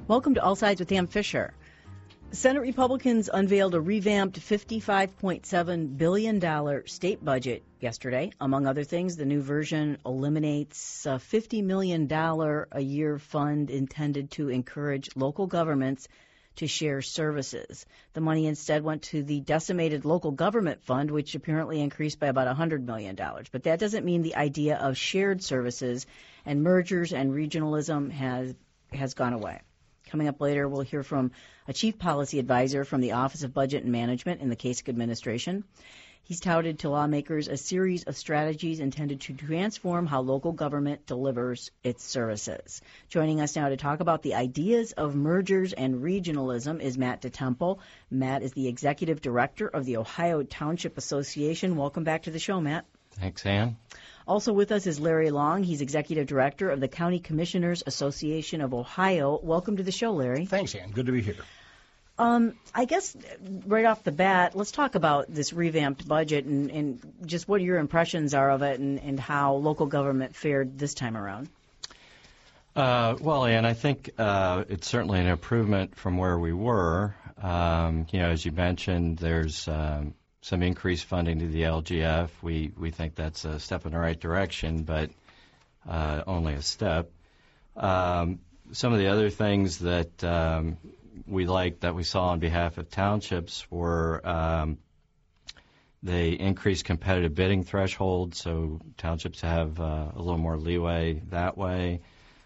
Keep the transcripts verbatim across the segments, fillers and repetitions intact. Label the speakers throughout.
Speaker 1: Welcome to All Sides with Ann Fisher. Senate Republicans unveiled a revamped fifty-five point seven billion dollars state budget yesterday. Among other things, the new version eliminates a fifty million dollars a year fund intended to encourage local governments to share services. The money instead went to the decimated local government fund, which apparently increased by about one hundred million dollars. But that doesn't mean the idea of shared services and mergers and regionalism has has gone away. Coming up later, we'll hear from a chief policy advisor from the Office of Budget and Management in the Kasich administration. He's touted to lawmakers a series of strategies intended to transform how local government delivers its services. Joining us now to talk about the ideas of mergers and regionalism is Matt DeTemple. Matt is the executive director of the Ohio Township Association. Welcome back to the show, Matt.
Speaker 2: Thanks, Ann.
Speaker 1: Also with us is Larry Long. He's executive director of the County Commissioners Association of Ohio. Welcome to the show, Larry.
Speaker 3: Thanks, Ann. Good to be here.
Speaker 1: Um, I guess right off the bat, let's talk about this revamped budget and, and just what your impressions are of it and, and how local government fared this time around.
Speaker 2: Uh, well, Ann, I think uh, it's certainly an improvement from where we were. Um, you know, as you mentioned, there's um, some increased funding to the L G F. We we think that's a step in the right direction, but uh, only a step. Um, some of the other things that um, we liked that we saw on behalf of townships were um, they increased competitive bidding thresholds, so townships have uh, a little more leeway that way.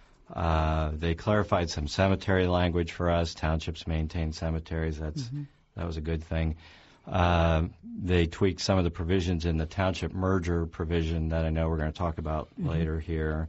Speaker 2: Uh, they clarified some cemetery language for us. Townships maintain cemeteries. That's mm-hmm. that was a good thing. Uh, they tweaked some of the provisions in the township merger provision that I know we're going to talk about mm-hmm. later here.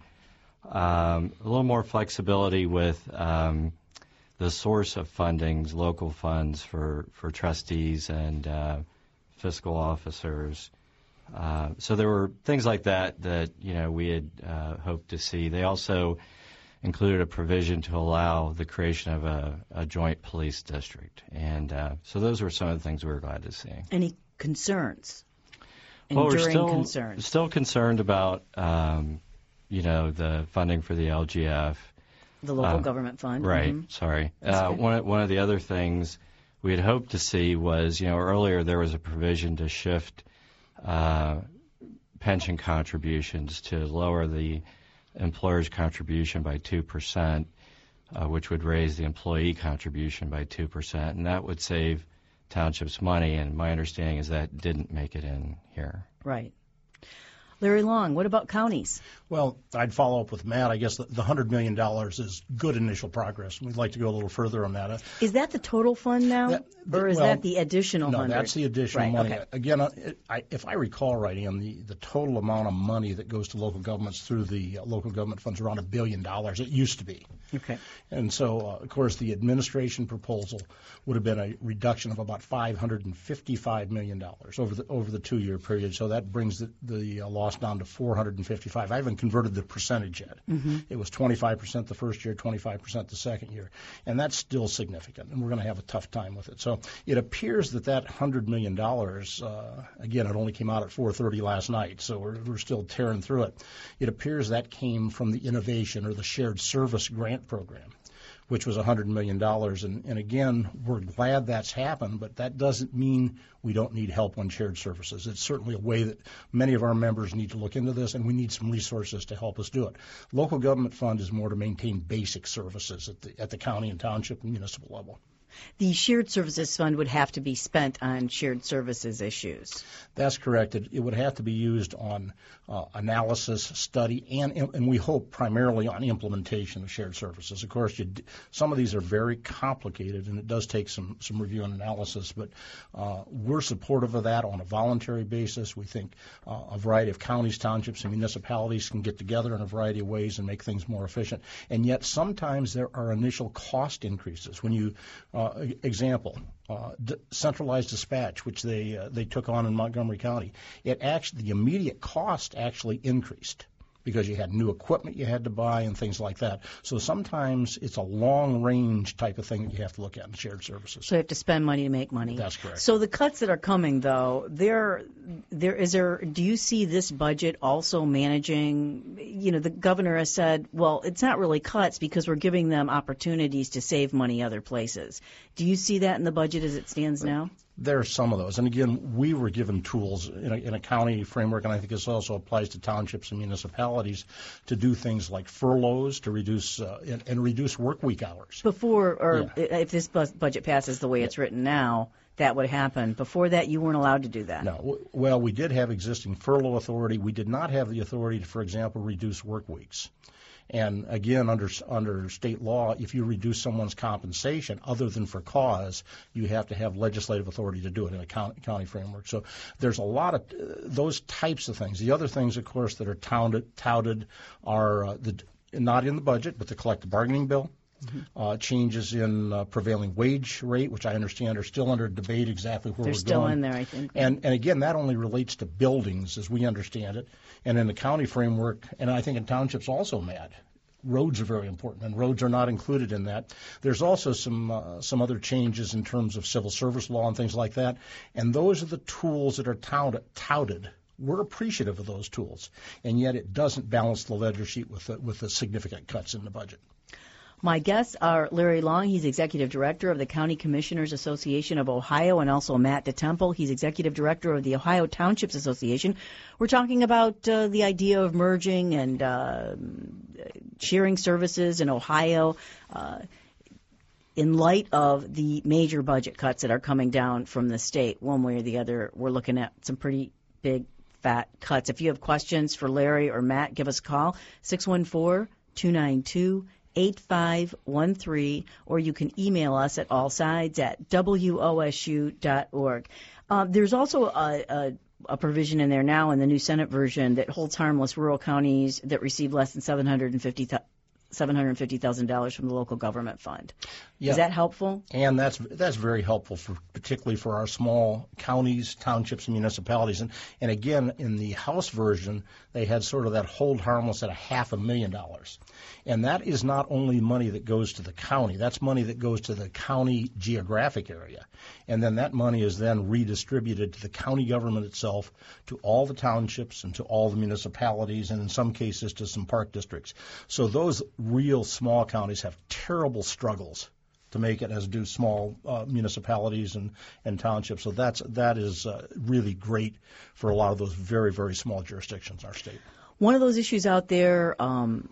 Speaker 2: Um, a little more flexibility with um, the source of fundings, local funds for, for trustees and uh, fiscal officers. Uh, so there were things like that that, you know, we had uh, hoped to see. They also included a provision to allow the creation of a, a joint police district. And uh, so those were some of the things we were glad to see.
Speaker 1: Any concerns?
Speaker 2: Well,
Speaker 1: Enduring
Speaker 2: we're still,
Speaker 1: concerns?
Speaker 2: still concerned about, um, you know, the funding for the L G F.
Speaker 1: The local
Speaker 2: uh,
Speaker 1: government fund.
Speaker 2: Right,
Speaker 1: Mm-hmm.
Speaker 2: sorry. Uh, one, one of the other things we had hoped to see was, you know, earlier there was a provision to shift uh, pension contributions to lower the employer's contribution by two percent, uh, which would raise the employee contribution by two percent, and that would save townships money, and my understanding is that didn't make it in here.
Speaker 1: Right. Larry Long, what about counties?
Speaker 3: Well, I'd follow up with Matt. I guess the, the one hundred million dollars is good initial progress. We'd like to go a little further on that.
Speaker 1: Is that the total fund now,
Speaker 3: that,
Speaker 1: or is
Speaker 3: well,
Speaker 1: that the additional
Speaker 3: no,
Speaker 1: one hundred?
Speaker 3: No, that's the additional
Speaker 1: right,
Speaker 3: money.
Speaker 1: Okay.
Speaker 3: Again, it, I, if I recall right, Ian, the, the total amount of money that goes to local governments through the uh, local government funds is around a billion dollars. It used to be.
Speaker 1: Okay.
Speaker 3: And so, uh, of course, the administration proposal would have been a reduction of about five hundred fifty-five million dollars over the over the two-year period. So that brings the, the uh, loss down to four hundred fifty-five. I haven't converted the percentage yet.
Speaker 1: Mm-hmm.
Speaker 3: It was twenty-five percent the first year, twenty-five percent the second year. And that's still significant, and we're going to have a tough time with it. So it appears that that one hundred million dollars, uh, again, it only came out at four thirty last night, so we're, we're still tearing through it. It appears that came from the innovation or the shared service grant program, which was one hundred million dollars. And, and again, we're glad that's happened, but that doesn't mean we don't need help on shared services. It's certainly a way that many of our members need to look into this, and we need some resources to help us do it. Local government fund is more to maintain basic services at the, at the county and township and municipal level.
Speaker 1: The shared services fund would have to be spent on shared services issues.
Speaker 3: That's correct. It, it would have to be used on uh, analysis, study, and and we hope primarily on implementation of shared services. Of course, you, some of these are very complicated, and it does take some, some review and analysis, but uh, we're supportive of that on a voluntary basis. We think uh, a variety of counties, townships, and municipalities can get together in a variety of ways and make things more efficient. And yet sometimes there are initial cost increases. When you uh, example, uh, d- centralized dispatch, which they uh, they took on in Montgomery County, it actually the immediate cost actually increased. because you had new equipment you had to buy and things like that. So sometimes it's a long-range type of thing that you have to look at in shared services.
Speaker 1: So you have to spend money to make money.
Speaker 3: That's correct.
Speaker 1: So the cuts that are coming, though, there, there is there. Do you see this budget also managing? You know, the governor has said, well, it's not really cuts because we're giving them opportunities to save money other places. Do you see that in the budget as it stands now?
Speaker 3: There are some of those. And again, we were given tools in a, in a county framework, and I think this also applies to townships and municipalities, to do things like furloughs to reduce uh, and, and reduce work week hours.
Speaker 1: Before, or
Speaker 3: Yeah.
Speaker 1: if this bu- budget passes the way
Speaker 3: Yeah.
Speaker 1: it's written now, that would happen. Before that, you weren't allowed to do that.
Speaker 3: No. W- Well, we did have existing furlough authority. We did not have the authority to, for example, reduce work weeks. And again, under under state law, if you reduce someone's compensation other than for cause, you have to have legislative authority to do it in a county, county framework. So there's a lot of uh, those types of things. The other things, of course, that are touted, touted are uh, the not in the budget, but the collective bargaining bill. Mm-hmm. Uh, changes in uh, prevailing wage rate, which I understand are still under debate exactly where
Speaker 1: They're
Speaker 3: we're
Speaker 1: still
Speaker 3: going.
Speaker 1: in there, I think.
Speaker 3: And, and again, that only relates to buildings as we understand it. And in the county framework, and I think in townships also, Matt, roads are very important, and roads are not included in that. There's also some uh, some other changes in terms of civil service law and things like that. And those are the tools that are touted. touted. We're appreciative of those tools, and yet it doesn't balance the ledger sheet with the, with the significant cuts in the budget.
Speaker 1: My guests are Larry Long. He's Executive Director of the County Commissioners Association of Ohio, and also Matt DeTemple. He's Executive Director of the Ohio Townships Association. We're talking about uh, the idea of merging and uh, sharing services in Ohio uh, in light of the major budget cuts that are coming down from the state. One way or the other, we're looking at some pretty big, fat cuts. If you have questions for Larry or Matt, give us a call, six one four, two nine two, eight five one three, or you can email us at allsides at W O S U dot org. Um, there's also a, a, a provision in there now in the new Senate version that holds harmless rural counties that receive less than seven hundred fifty thousand dollars from the local government fund.
Speaker 3: Yeah.
Speaker 1: Is that helpful?
Speaker 3: And that's that's very helpful, for particularly for our small counties, townships, and municipalities. And, and again, in the House version, they had sort of that hold harmless at a half a million dollars. And that is not only money that goes to the county. That's money that goes to the county geographic area. And then that money is then redistributed to the county government itself, to all the townships and to all the municipalities, and in some cases to some park districts. So those real small counties have terrible struggles to make it, as do small uh, municipalities and, and townships. So that's that is uh, really great for a lot of those very, very small jurisdictions in our state.
Speaker 1: One of those issues out there, um,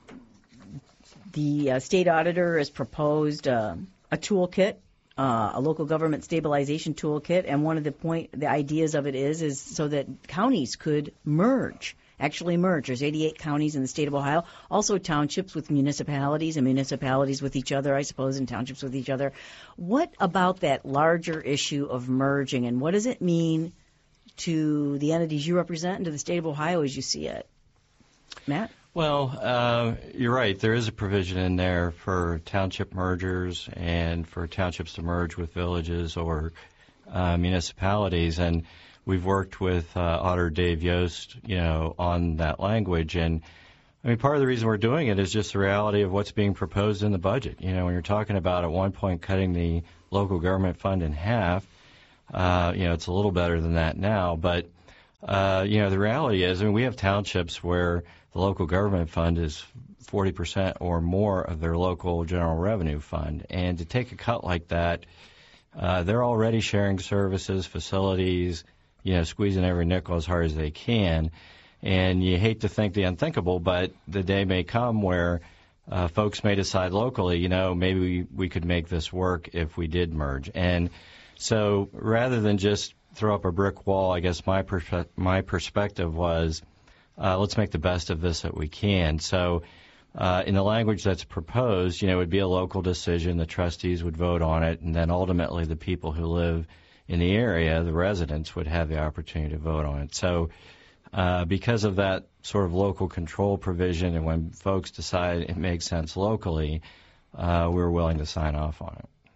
Speaker 1: the uh, state auditor has proposed uh, a toolkit, uh, a local government stabilization toolkit, and one of the point, the ideas of it is, is so that counties could merge. Actually merge. There's eighty-eight counties in the state of Ohio, also townships with municipalities and municipalities with each other, I suppose, and townships with each other. What about that larger issue of merging, and what does it mean to the entities you represent and to the state of Ohio as you see it? Matt?
Speaker 2: Well, uh, you're right. There is a provision in there for township mergers and for townships to merge with villages or uh, municipalities, and we've worked with uh, Auditor Dave Yost, you know, on that language. And I mean, part of the reason we're doing it is just the reality of what's being proposed in the budget. You know, when you're talking about at one point cutting the local government fund in half, uh, you know, it's a little better than that now. But, uh, you know, the reality is, I mean, we have townships where the local government fund is forty percent or more of their local general revenue fund. And to take a cut like that, uh, they're already sharing services, facilities, you know, squeezing every nickel as hard as they can. And you hate to think the unthinkable, but the day may come where uh, folks may decide locally, you know, maybe we, we could make this work if we did merge. And so rather than just throw up a brick wall, I guess my perspe- my perspective was, uh, let's make the best of this that we can. So uh, in the language that's proposed, you know, it would be a local decision. The trustees would vote on it, and then ultimately the people who live in the area, the residents, would have the opportunity to vote on it. So uh, because of that sort of local control provision, and when folks decide it makes sense locally, uh, we're willing to sign off on it.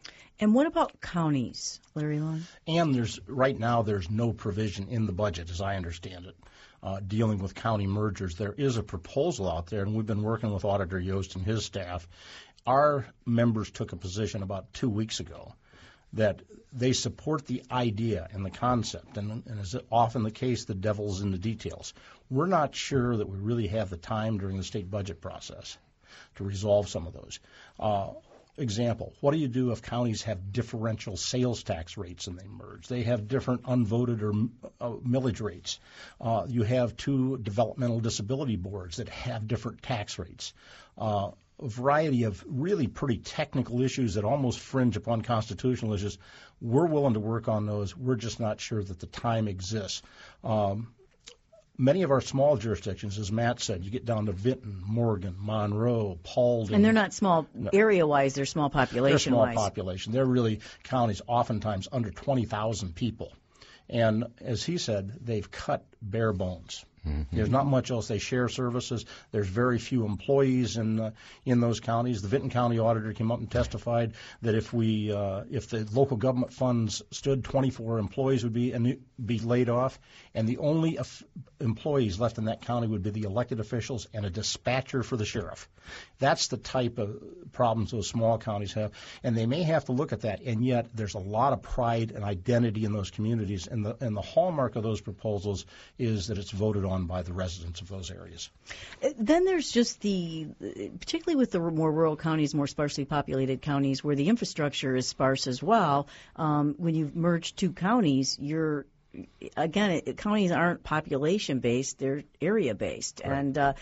Speaker 1: And what about counties, Larry Long?
Speaker 3: And there's right now there's no provision in the budget, as I understand it, uh, dealing with county mergers. There is a proposal out there, and we've been working with Auditor Yost and his staff. Our members took a position about two weeks ago that they support the idea and the concept, and, and as often the case, the devil's in the details. We're not sure that we really have the time during the state budget process to resolve some of those. Uh, Example, what do you do if counties have differential sales tax rates and they merge? They have different unvoted or uh, millage rates. Uh, you have two developmental disability boards that have different tax rates. Uh, a variety of really pretty technical issues that almost fringe upon constitutional issues. We're willing to work on those. We're just not sure that the time exists. Um, Many of our small jurisdictions, as Matt said, you get down to Vinton, Morgan, Monroe, Paulding.
Speaker 1: And they're not small
Speaker 3: no.
Speaker 1: area-wise, they're small population-wise.
Speaker 3: They're small population. They're really counties oftentimes under twenty thousand people. And as he said, they've cut bare bones. Mm-hmm. There's not much else. They share services. There's very few employees in uh, in those counties. The Vinton County auditor came up and testified that if we uh, if the local government funds stood, twenty-four employees would be and be laid off, and the only af- employees left in that county would be the elected officials and a dispatcher for the sheriff. That's the type of problems those small counties have, and they may have to look at that. And yet, there's a lot of pride and identity in those communities, and the and the hallmark of those proposals is that it's voted on by the residents of those areas.
Speaker 1: Then there's just the, particularly with the more rural counties, more sparsely populated counties, where the infrastructure is sparse as well. Um, when you merge two counties, you're again, it, counties aren't population-based; they're area-based, right. and uh,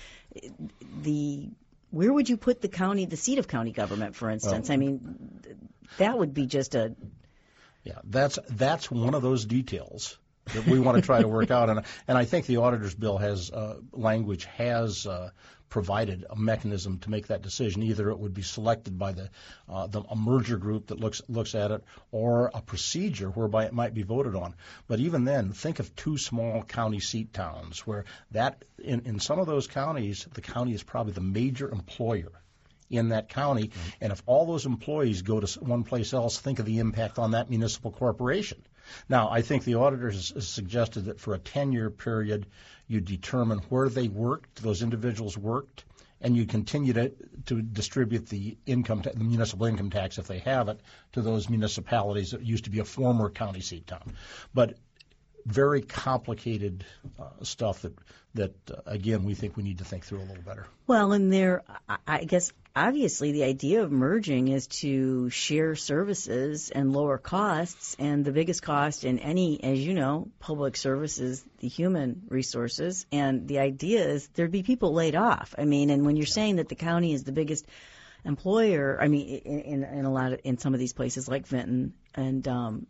Speaker 1: the where would you put the county, the seat of county government, for instance? Well, I mean, that would be just a
Speaker 3: yeah. That's that's one of those details that we want to try to work out, and and I think the auditor's bill has uh, language has uh, provided a mechanism to make that decision. Either it would be selected by the uh, the a merger group that looks looks at it, or a procedure whereby it might be voted on. But even then, think of two small county seat towns where that in in some of those counties, the county is probably the major employer in that county, mm-hmm. and if all those employees go to one place else, think of the impact on that municipal corporation. Now, I think the auditor has, has suggested that for a ten-year period, you determine where they worked, those individuals worked, and you continue to, to distribute the income, ta- the municipal income tax, if they have it, to those municipalities that used to be a former county seat town. But very complicated uh, stuff that, that uh, again, we think we need to think through a little better.
Speaker 1: Well, and there, I guess, obviously the idea of merging is to share services and lower costs, and the biggest cost in any, as you know, public service is the human resources, and the idea is there'd be people laid off. I mean, and when you're saying that the county is the biggest employer, I mean, in, in, in a lot of, in some of these places like Vinton and um,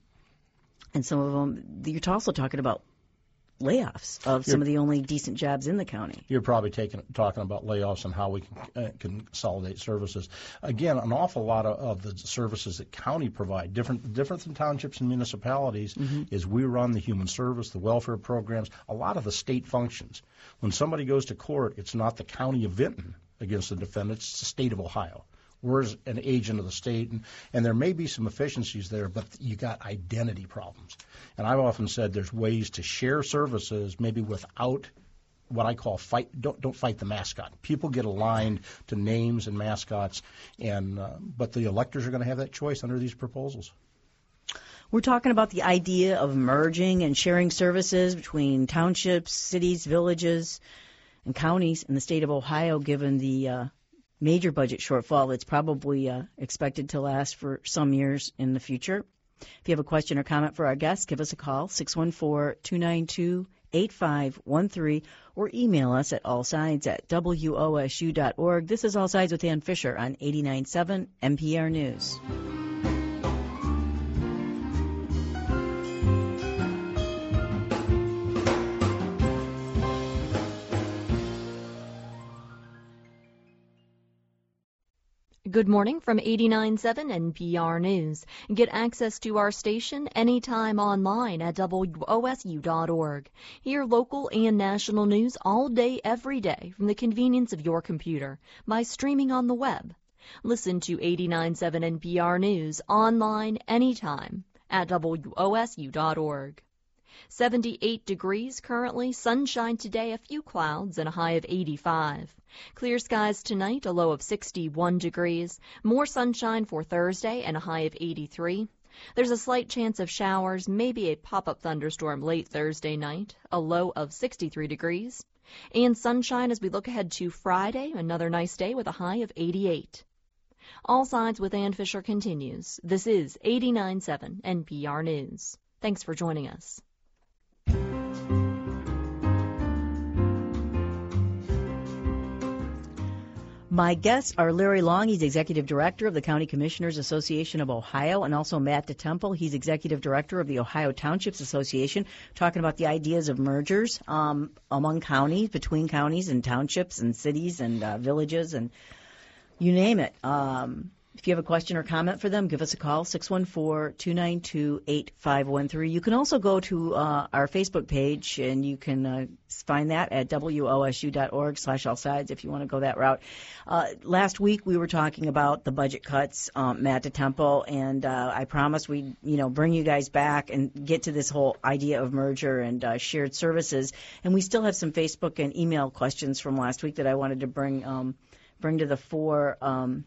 Speaker 1: and some of them, you're also talking about layoffs of some you're, of the only decent jobs in the county.
Speaker 3: You're probably taking, talking about layoffs and how we can, uh, can consolidate services. Again, an awful lot of, of the services that county provide, different different than townships and municipalities, mm-hmm. is we run the human service, the welfare programs, a lot of the state functions. When somebody goes to court, it's not the county of Vinton against the defendant, it's the state of Ohio. We're an agent of the state, and, and there may be some efficiencies there, but you got identity problems. And I've often said there's ways to share services maybe without what I call fight. Don't don't fight the mascot. People get aligned to names and mascots, and uh, but the electors are going to have that choice under these proposals.
Speaker 1: We're talking about the idea of merging and sharing services between townships, cities, villages, and counties in the state of Ohio, given the uh, major budget shortfall that's probably uh, expected to last for some years in the future. If you have a question or comment for our guests, give us a call, six one four, two nine two, eight five one three, or email us at allsides at W O S U dot org. This is All Sides with Ann Fisher on eighty-nine point seven N P R News.
Speaker 4: Good morning from eighty-nine point seven N P R News. Get access to our station anytime online at W O S U dot org. Hear local and national news all day, every day from the convenience of your computer by streaming on the web. Listen to eighty-nine point seven N P R News online anytime at W O S U dot org. seventy-eight degrees currently, sunshine today, a few clouds, and a high of eighty-five. Clear skies tonight, a low of sixty-one degrees. More sunshine for Thursday and a high of eighty-three. There's a slight chance of showers, maybe a pop-up thunderstorm late Thursday night, a low of sixty-three degrees. And sunshine as we look ahead to Friday, another nice day with a high of eighty-eight. All Sides with Ann Fisher continues. This is eighty-nine point seven N P R News. Thanks for joining us.
Speaker 1: My guests are Larry Long. He's Executive Director of the County Commissioners Association of Ohio, and also Matt DeTemple. He's Executive Director of the Ohio Townships Association, talking about the ideas of mergers um, among counties, between counties and townships and cities and uh, villages and you name it. Um, if you have a question or comment for them, give us a call, six one four, two nine two, eight five one three. You can also go to uh, our Facebook page, and you can uh, find that at W O S U dot org slash all sides if you want to go that route. Uh, last week we were talking about the budget cuts, um, Matt DeTemple, and uh, I promised we'd you know, bring you guys back and get to this whole idea of merger and uh, shared services. And we still have some Facebook and email questions from last week that I wanted to bring um, bring to the fore. Um,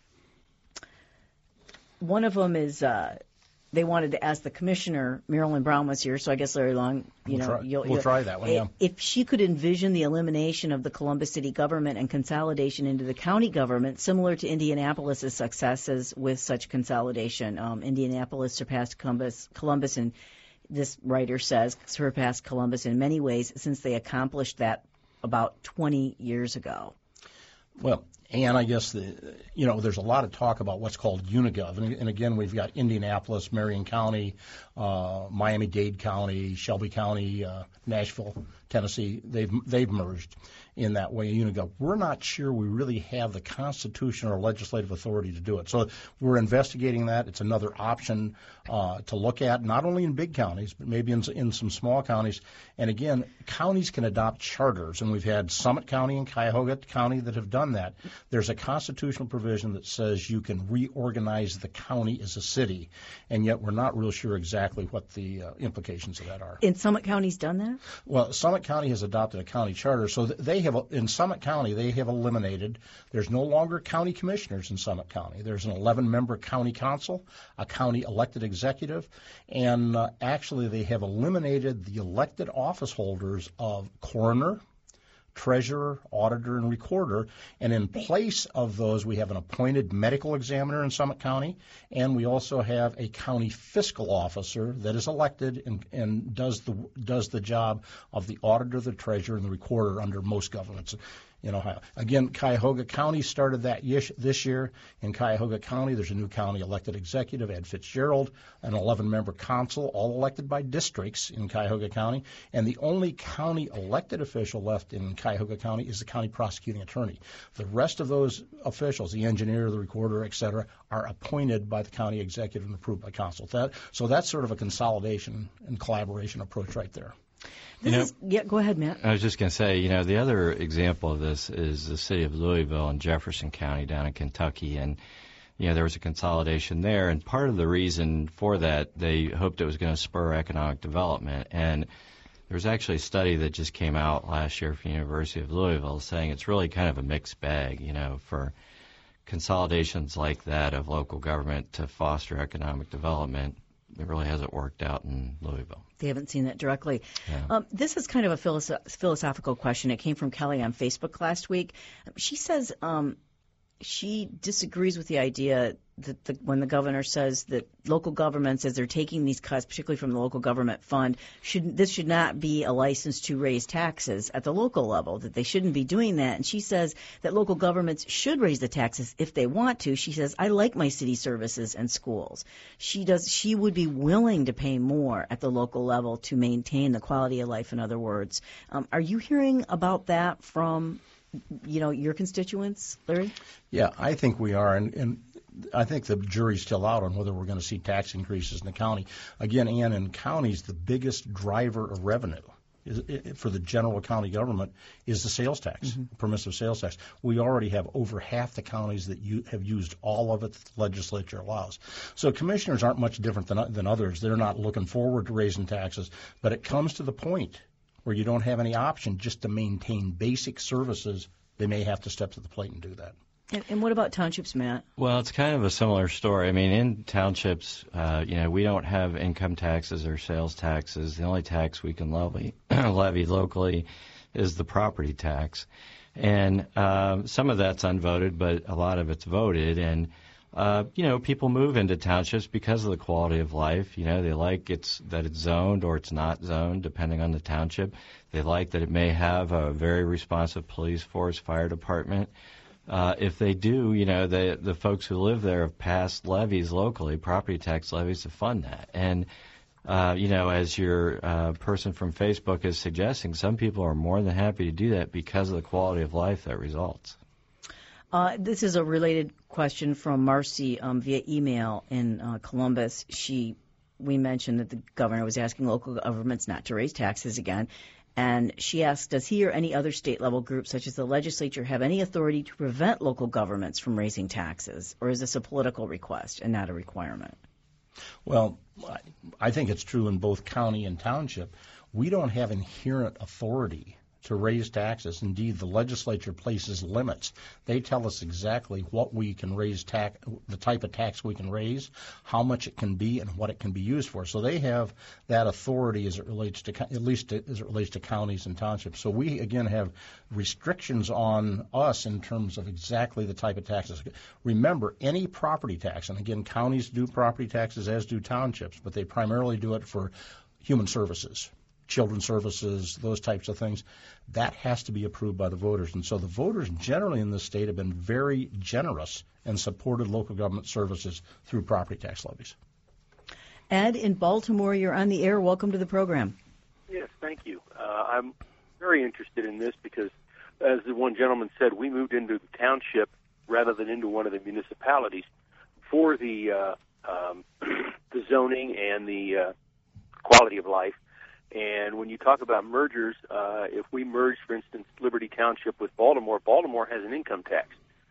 Speaker 1: One of them is uh, they wanted to ask the commissioner. Marilyn Brown was here, so I guess Larry Long, you
Speaker 3: we'll
Speaker 1: know,
Speaker 3: try,
Speaker 1: you'll,
Speaker 3: we'll
Speaker 1: you'll,
Speaker 3: try that one. Yeah.
Speaker 1: If she could envision the elimination of the Columbus city government and consolidation into the county government, similar to Indianapolis's successes with such consolidation. Um, Indianapolis surpassed Columbus, Columbus, and this writer says surpassed Columbus in many ways since they accomplished that about twenty years ago.
Speaker 3: Well, and I guess, the, you know, there's a lot of talk about what's called Unigov. And, and again, we've got Indianapolis, Marion County, uh, Miami-Dade County, Shelby County, uh, Nashville, Tennessee. They've they've merged in that way, Unigov. We're not sure we really have the constitutional or legislative authority to do it. So we're investigating that. It's another option uh, to look at, not only in big counties, but maybe in, in some small counties. And again, counties can adopt charters, and we've had Summit County and Cuyahoga County that have done that. There's a constitutional provision that says you can reorganize the county as a city, and yet we're not real sure exactly what the uh, implications of that are.
Speaker 1: And Summit County's done that?
Speaker 3: Well, Summit County has adopted a county charter, so they have, in Summit County, they have eliminated, there's no longer county commissioners in Summit County. There's an eleven-member county council, a county elected executive, and uh, actually they have eliminated the elected office holders of coroner, treasurer, auditor, and recorder, and in place of those we have an appointed medical examiner in Summit County, and we also have a county fiscal officer that is elected and, and does the does the job of the auditor, the treasurer, and the recorder under most governments in Ohio. Again, Cuyahoga County started that this year. In Cuyahoga County, there's a new county elected executive, Ed Fitzgerald, an eleven-member council, all elected by districts in Cuyahoga County. And the only county elected official left in Cuyahoga County is the county prosecuting attorney. The rest of those officials, the engineer, the recorder, et cetera, are appointed by the county executive and approved by council. That, so that's sort of a consolidation and collaboration approach right there.
Speaker 1: This
Speaker 2: You know,
Speaker 1: is, yeah, go ahead, Matt.
Speaker 2: I was just going to say, you know, the other example of this is the city of Louisville and Jefferson County down in Kentucky. And, you know, there was a consolidation there. And part of the reason for that, they hoped it was going to spur economic development. And there was actually a study that just came out last year from the University of Louisville saying it's really kind of a mixed bag, you know, for consolidations like that of local government to foster economic development. It really hasn't worked out in Louisville.
Speaker 1: They haven't seen that directly.
Speaker 2: Yeah.
Speaker 1: Um, this is kind of a philosoph- philosophical question. It came from Kelly on Facebook last week. She says um, she disagrees with the idea that the, when the governor says that local governments, as they're taking these cuts, particularly from the local government fund, should this should not be a license to raise taxes at the local level, that they shouldn't be doing that. And she says that local governments should raise the taxes if they want to. She says, I like my city services and schools. She does. She would be willing to pay more at the local level to maintain the quality of life, in other words. Um, are you hearing about that from, you know, your constituents, Larry?
Speaker 3: Yeah, I think we are. And, and I think the jury's still out on whether we're going to see tax increases in the county. Again, Ann, in counties, the biggest driver of revenue is, it, for the general county government is the sales tax, mm-hmm. permissive sales tax. We already have over half the counties that you have used all of it that the legislature allows. So commissioners aren't much different than, than others. They're not looking forward to raising taxes, but it comes to the point where you don't have any option just to maintain basic services. They may have to step to the plate and do that.
Speaker 1: And, and what about townships, Matt?
Speaker 2: Well, it's kind of a similar story. I mean, in townships, uh, you know, we don't have income taxes or sales taxes. The only tax we can levy, levy locally is the property tax. And um, some of that's unvoted, but a lot of it's voted. And, uh, you know, people move into townships because of the quality of life. You know, they like it's that it's zoned or it's not zoned, depending on the township. They like that it may have a very responsive police force, fire department. Uh, if they do, you know, the the folks who live there have passed levies locally, property tax levies, to fund that. And, uh, you know, as your uh, person from Facebook is suggesting, some people are more than happy to do that because of the quality of life that results.
Speaker 1: Uh, this is a related question from Marcy um, via email in uh, Columbus. She, we mentioned that the governor was asking local governments not to raise taxes again. And she asked, does he or any other state-level group, such as the legislature, have any authority to prevent local governments from raising taxes? Or is this a political request and not a requirement?
Speaker 3: Well, I think it's true in both county and township. We don't have inherent authority to raise taxes. Indeed, the legislature places limits. They tell us exactly what we can raise, tax, the type of tax we can raise, how much it can be, and what it can be used for. So they have that authority as it relates to, at least to, as it relates to counties and townships. So we, again, have restrictions on us in terms of exactly the type of taxes. Remember, any property tax, and again, counties do property taxes as do townships, but they primarily do it for human services, children's services, those types of things. That has to be approved by the voters. And so the voters generally in this state have been very generous and supported local government services through property tax levies.
Speaker 1: Ed, in Baltimore, you're on the air. Welcome to the program.
Speaker 5: Yes, thank you. Uh, I'm very interested in this because, as the one gentleman said, we moved into the township rather than into one of the municipalities for the uh, um, the zoning and the uh, quality of life. And when you talk about mergers, uh, if we merge, for instance, Liberty Township with Baltimore, Baltimore has an income tax.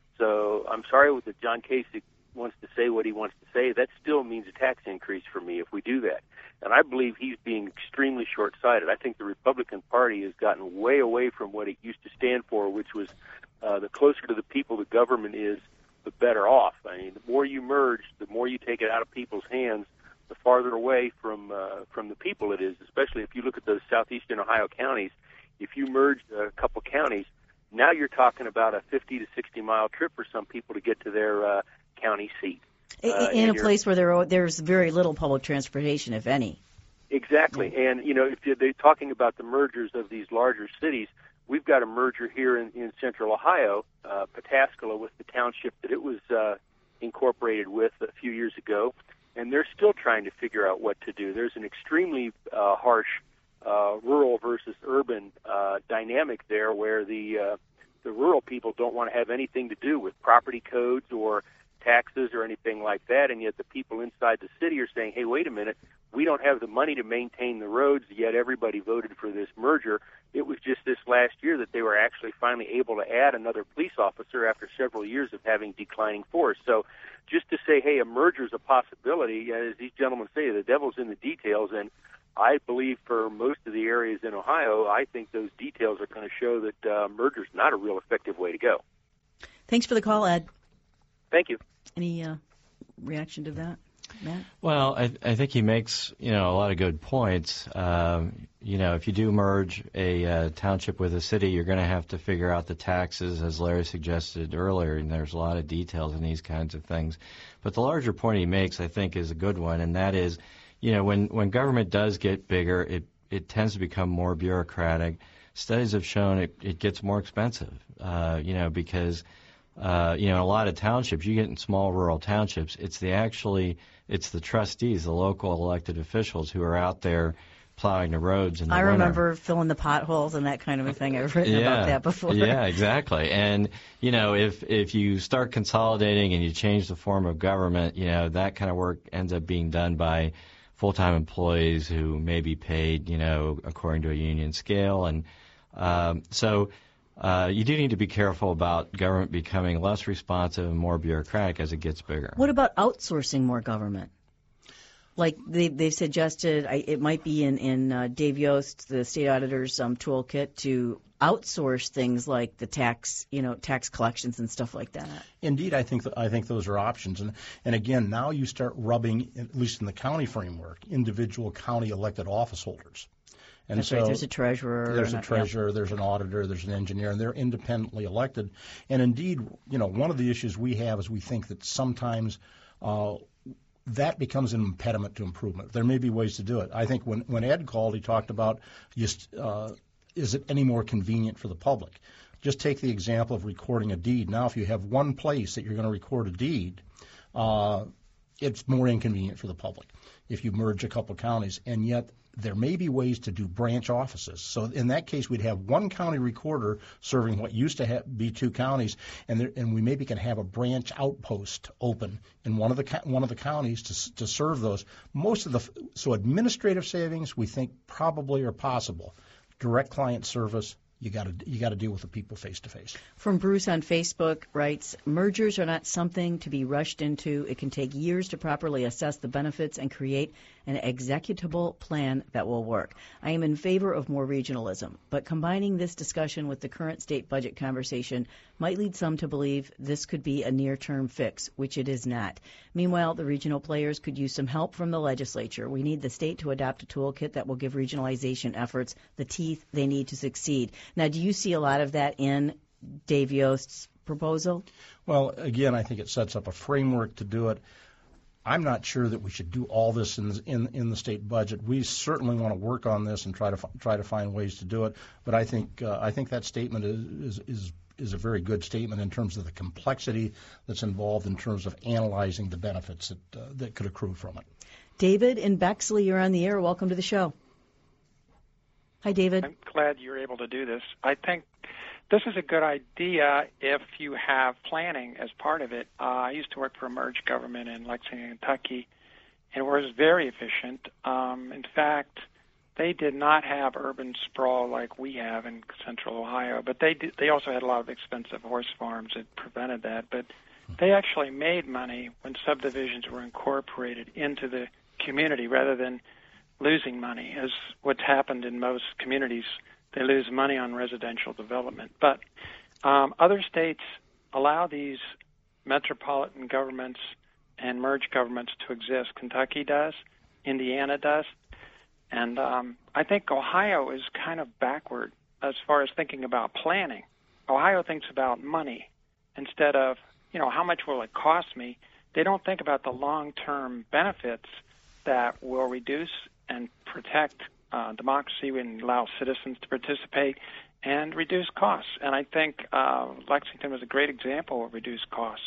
Speaker 5: So I'm sorry that John Kasich wants to say what he wants to say. That still means a tax increase for me if we do that. And I believe he's being extremely short-sighted. I think the Republican Party has gotten way away from what it used to stand for, which was uh, the closer to the people the government is, the better off. I mean, the more you merge, the more you take it out of people's hands, the farther away from uh, from the people it is, especially if you look at those southeastern Ohio counties. If you merge a couple counties, now you're talking about a fifty to sixty mile trip for some people to get to their uh, county seat.
Speaker 1: Uh, in a place where there are, there's very little public transportation, if any.
Speaker 5: Exactly. Mm-hmm. And, you know, if you're, they're talking about the mergers of these larger cities, we've got a merger here in, in central Ohio, uh, Pataskala, with the township that it was uh, incorporated with a few years ago. And they're still trying to figure out what to do. There's an extremely uh, harsh uh, rural versus urban uh, dynamic there, where the uh, the rural people don't want to have anything to do with property codes or taxes or anything like that, and yet the people inside the city are saying, hey, wait a minute, we don't have the money to maintain the roads, yet everybody voted for this merger. It was just this last year that they were actually finally able to add another police officer after several years of having declining force. So just to say, hey, a merger is a possibility, as these gentlemen say, the devil's in the details, and I believe for most of the areas in Ohio, I think those details are going to show that uh, merger is not a real effective way to go.
Speaker 1: Thanks for the call, Ed.
Speaker 5: Thank you.
Speaker 1: Any uh, reaction to that, Matt?
Speaker 2: Well, I, I think he makes, you know, a lot of good points. Um, you know, if you do merge a uh, township with a city, you're going to have to figure out the taxes, as Larry suggested earlier, and there's a lot of details in these kinds of things. But the larger point he makes, I think, is a good one, and that is, you know, when, when government does get bigger, it, it tends to become more bureaucratic. Studies have shown it, it gets more expensive, uh, you know, because Uh, you know, in a lot of townships, you get in small rural townships, it's the actually, it's the trustees, the local elected officials who are out there plowing the roads in the
Speaker 1: I
Speaker 2: winter.
Speaker 1: remember filling the potholes and that kind of a thing. I've written
Speaker 2: yeah,
Speaker 1: about that before.
Speaker 2: Yeah, exactly. And, you know, if, if you start consolidating and you change the form of government, you know, that kind of work ends up being done by full-time employees who may be paid, you know, according to a union scale. And um, so uh, you do need to be careful about government becoming less responsive and more bureaucratic as it gets bigger.
Speaker 1: What about outsourcing more government? Like they, they've suggested, I, it might be in, in uh, Dave Yost, the state auditor's um, toolkit, to outsource things like the tax, you know, tax collections and stuff like that.
Speaker 3: Indeed, I think th- I think those are options. And and again, now you start rubbing, at least in the county framework, individual county elected office holders. And
Speaker 1: That's
Speaker 3: so
Speaker 1: right. There's a treasurer.
Speaker 3: There's a
Speaker 1: and,
Speaker 3: treasurer, yeah. There's an auditor, there's an engineer, and they're independently elected. And indeed, you know, one of the issues we have is we think that sometimes uh, that becomes an impediment to improvement. There may be ways to do it. I think when, when Ed called, he talked about just uh, is it any more convenient for the public? Just take the example of recording a deed. Now, if you have one place that you're going to record a deed, uh, it's more inconvenient for the public if you merge a couple counties. And yet there may be ways to do branch offices. So in that case, we'd have one county recorder serving what used to have, be two counties, and there, and we maybe can have a branch outpost open in one of the one of the counties to to serve those. Most of the so administrative savings we think probably are possible. Direct client service, you got to you got to deal with the people face to face.
Speaker 1: From Bruce on Facebook writes, mergers are not something to be rushed into. It can take years to properly assess the benefits and create an executable plan that will work. I am in favor of more regionalism, but combining this discussion with the current state budget conversation might lead some to believe this could be a near-term fix, which it is not. Meanwhile, the regional players could use some help from the legislature. We need the state to adopt a toolkit that will give regionalization efforts the teeth they need to succeed. Now, do you see a lot of that in Dave Yost's proposal?
Speaker 3: Well, again, I think it sets up a framework to do it. I'm not sure that we should do all this in in, in the state budget. We certainly want to work on this and try to try to find ways to do it. But I think uh, I think that statement is, is is is a very good statement in terms of the complexity that's involved in terms of analyzing the benefits that uh, that could accrue from it.
Speaker 1: David in Bexley, you're on the air. Welcome to the show. Hi, David.
Speaker 6: I'm glad you're able to do this. I think this is a good idea if you have planning as part of it. Uh, I used to work for a merged government in Lexington, Kentucky, and it was very efficient. Um, in fact, they did not have urban sprawl like we have in central Ohio, but they did, they also had a lot of expensive horse farms that prevented that. But they actually made money when subdivisions were incorporated into the community rather than losing money, as what's happened in most communities. They lose money on residential development. But um, other states allow these metropolitan governments and merged governments to exist. Kentucky does. Indiana does. And um, I think Ohio is kind of backward as far as thinking about planning. Ohio thinks about money instead of, you know, how much will it cost me? They don't think about the long-term benefits that will reduce and protect uh, democracy and allow citizens to participate and reduce costs. And I think uh, Lexington was a great example of reduced costs.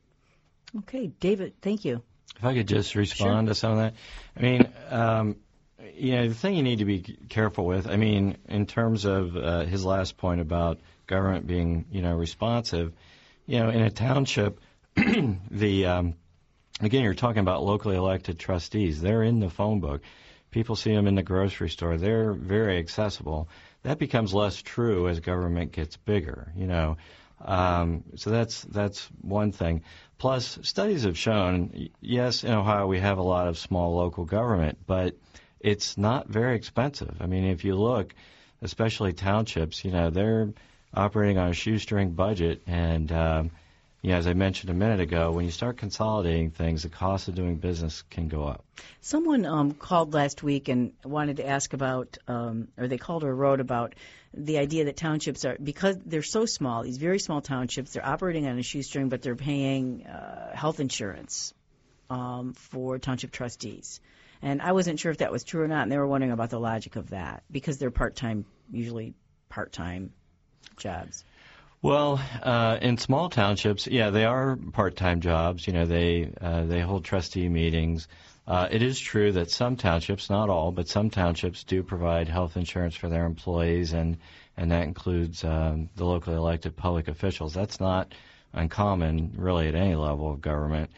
Speaker 1: Okay, David, thank you.
Speaker 2: If I could just respond
Speaker 1: Sure.
Speaker 2: to some of that. I mean, um, you know, the thing you need to be careful with, I mean, in terms of uh, his last point about government being, you know, responsive, you know, in a township, the, um, again, you're talking about locally elected trustees. They're in the phone book. People see them in the grocery store. They're very accessible. That becomes less true as government gets bigger, you know. Um, so that's that's one thing. Plus, studies have shown, yes, in Ohio we have a lot of small local government, but it's not very expensive. I mean, if you look, especially townships, you know, they're operating on a shoestring budget, and um, you know, as I mentioned a minute ago, when you start consolidating things, the cost of doing business can go up.
Speaker 1: Someone um, called last week and wanted to ask about, um, or they called or wrote about the idea that townships are, because they're so small, these very small townships, they're operating on a shoestring, but they're paying uh, health insurance um, for township trustees. And I wasn't sure if that was true or not, and they were wondering about the logic of that, because they're part-time, usually part-time jobs.
Speaker 2: Well, uh, in small townships, yeah, they are part-time jobs. You know, they uh, they hold trustee meetings. Uh, it is true that some townships, not all, but some townships do provide health insurance for their employees, and, and that includes um, the locally elected public officials. That's not uncommon, really, at any level of government.